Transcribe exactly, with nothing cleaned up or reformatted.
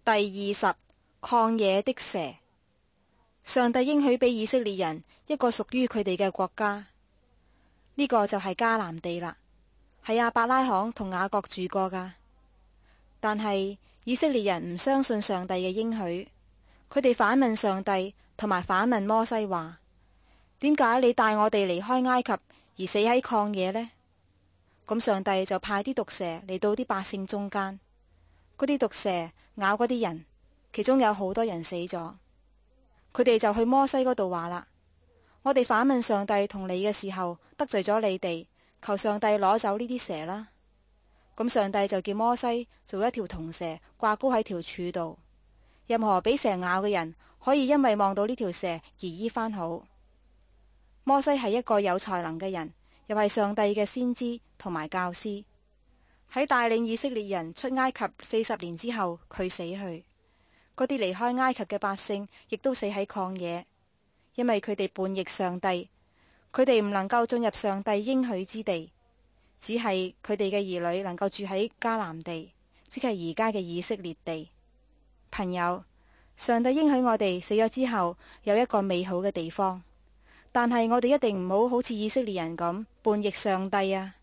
第二十，曠野的蛇。上帝應許俾以色列人一個屬於佢哋嘅國家，呢個就係迦南地啦，係亞伯拉罕同雅各住過噶。但係以色列人唔相信上帝嘅應許，佢哋反問上帝，同埋反問摩西話：點解你帶我哋離開埃及而死喺曠野呢？咁上帝就派啲毒蛇嚟到啲百姓中間，嗰啲毒蛇咬嗰啲人，其中有好多人死咗。佢哋就去摩西嗰度話啦：我哋反問上帝同你嘅時候得罪咗你哋，求上帝攞走呢啲蛇啦。咁上帝就叫摩西做一條銅蛇掛高喺條柱度，任何俾蛇咬嘅人可以因為望到呢條蛇而醫翻好。摩西係一個有才能嘅人，又係上帝嘅先知同埋教師。喺帶領以色列人出埃及四十年之後，佢死去。嗰啲離開埃及嘅百姓亦都死喺曠野，因為佢哋叛逆上帝，佢哋唔能夠進入上帝應許之地，只係佢哋嘅兒女能夠住喺迦南地，即係而家嘅以色列地。朋友，上帝應許我哋死咗之後有一個美好嘅地方，但係我哋一定唔好好似以色列人咁叛逆上帝啊！